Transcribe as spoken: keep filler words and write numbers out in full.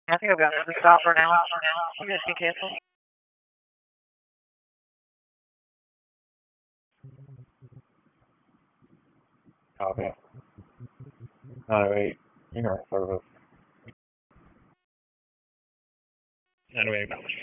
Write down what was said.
I think I've got to stop for now. I'm just be careful. Copy. nine oh eight, New York service. nine oh eight,